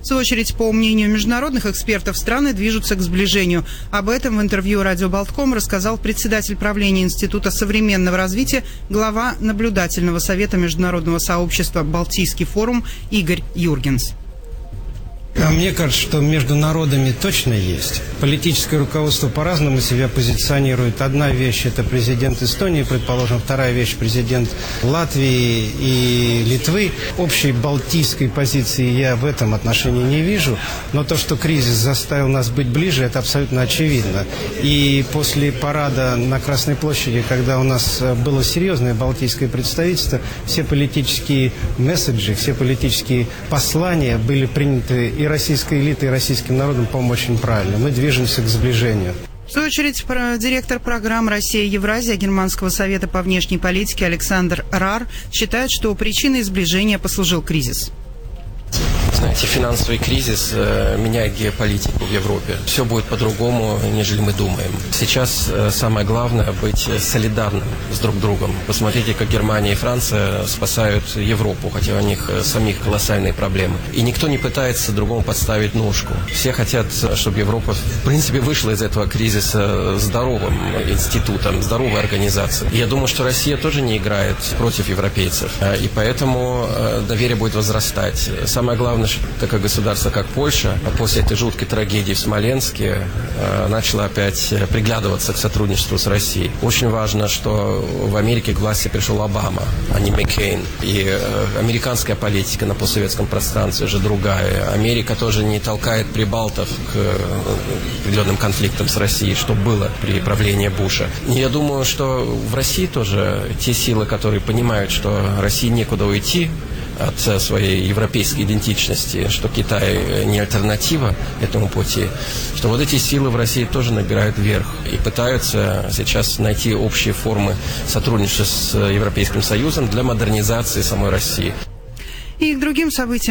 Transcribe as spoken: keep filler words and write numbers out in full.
В свою очередь, по мнению международных экспертов, страны движутся к сближению. Об этом в интервью радио Болтком рассказал председатель правления Института современного развития, глава наблюдательного совета международного сообщества «Балтийский форум» Игорь Юргенс. Мне кажется, что между народами точно есть. Политическое руководство по-разному себя позиционирует. Одна вещь – это президент Эстонии, предположим. Вторая вещь – президент Латвии и Литвы. Общей балтийской позиции я в этом отношении не вижу. Но то, что кризис заставил нас быть ближе, это абсолютно очевидно. И после парада на Красной площади, когда у нас было серьезное балтийское представительство, все политические месседжи, все политические послания были приняты и российской элитой, и российским народом, по-моему, очень правильно. Мы движемся к сближению. В свою очередь, директор программ «Россия-Евразия» Германского совета по внешней политике Александр Рар считает, что причиной сближения послужил кризис. Знаете, финансовый кризис э, меняет геополитику в Европе. Все будет по-другому, нежели мы думаем. Сейчас э, самое главное быть солидарным с друг другом. Посмотрите, как Германия и Франция спасают Европу, хотя у них э, самих колоссальные проблемы. И никто не пытается другому подставить ножку. Все хотят, чтобы Европа, в принципе, вышла из этого кризиса здоровым институтом, здоровой организацией. И я думаю, что Россия тоже не играет против европейцев. И поэтому э, доверие будет возрастать. Самое главное, такое государство, как Польша, после этой жуткой трагедии в Смоленске э, начало опять приглядываться к сотрудничеству с Россией. Очень важно, что в Америке к власти пришел Обама, а не Маккейн. И э, американская политика на постсоветском пространстве уже другая. Америка тоже не толкает прибалтов к э, определенным конфликтам с Россией, что было при правлении Буша. И я думаю, что в России тоже те силы, которые понимают, что России некуда уйти от своей европейской идентичности, что Китай не альтернатива этому пути, что вот эти силы в России тоже набирают верх и пытаются сейчас найти общие формы сотрудничества с Европейским Союзом для модернизации самой России. И к другим событиям